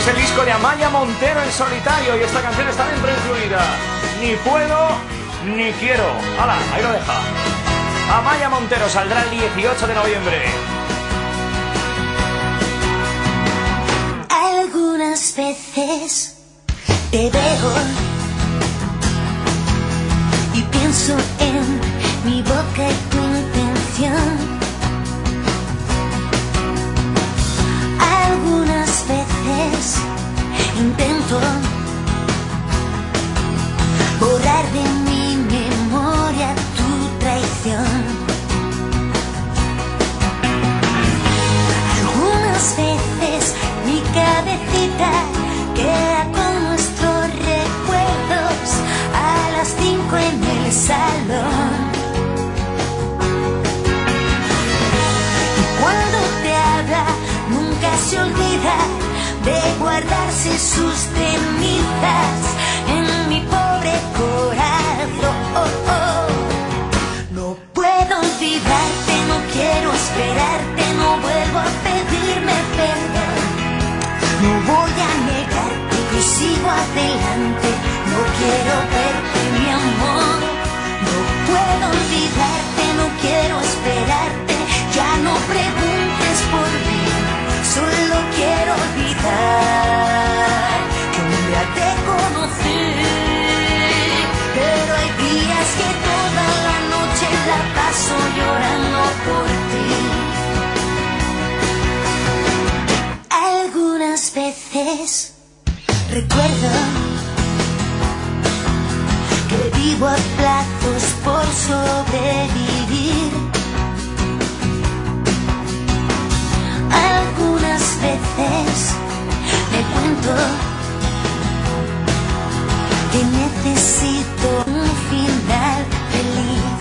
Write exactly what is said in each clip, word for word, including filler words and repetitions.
Es el disco de Amaia Montero en solitario y esta canción está dentro incluida. Ni puedo, ni quiero. ¡Hala! Ahí lo deja. Amaia Montero saldrá el dieciocho de noviembre. Algunas veces te veo y pienso en mi boca y tu intención. Algunas veces intento borrar de mi memoria tu traición. Algunas veces mi cabecita queda con nuestros recuerdos a las cinco en el salón. Y cuando te habla nunca se olvida de guardarse sus cenizas en mi pobre corazón. Oh, oh. No puedo olvidarte, no quiero esperarte, no vuelvo a pedirme perdón. No voy a negarte que sigo adelante, no quiero verte, mi amor. No puedo olvidarte, no quiero esperarte, ya no preguntes por mí, solo quiero olvidar que un día te conocí. Pero hay días que toda la noche la paso llorando por ti. Algunas veces recuerdo que vivo a plazos por sobrevivir. Algunas veces me cuento que necesito un final feliz.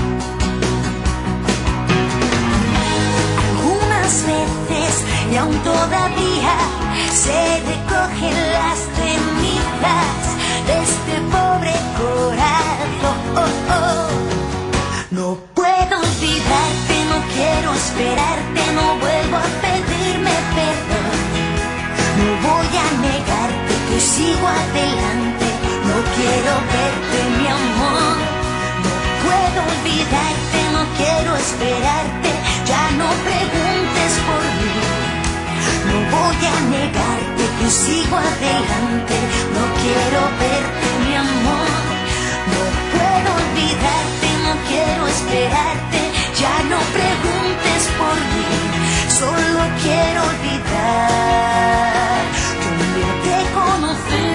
Algunas veces y aún todavía se recogen las cenizas de este pobre corazón. Oh, oh. No puedo olvidarte, no quiero esperarte, no vuelvo a pedirme perdón. No voy a negarte que sigo adelante, no quiero verte, mi amor. No puedo olvidarte, no quiero esperarte, ya no preguntes por mí. No voy a negarte que sigo adelante, no quiero verte, mi amor. No puedo olvidarte, no quiero esperarte, ya no preguntes por mí, solo quiero olvidar que un día te conocí.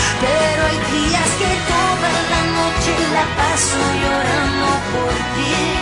Pero hay días que toda la noche la paso llorando por ti.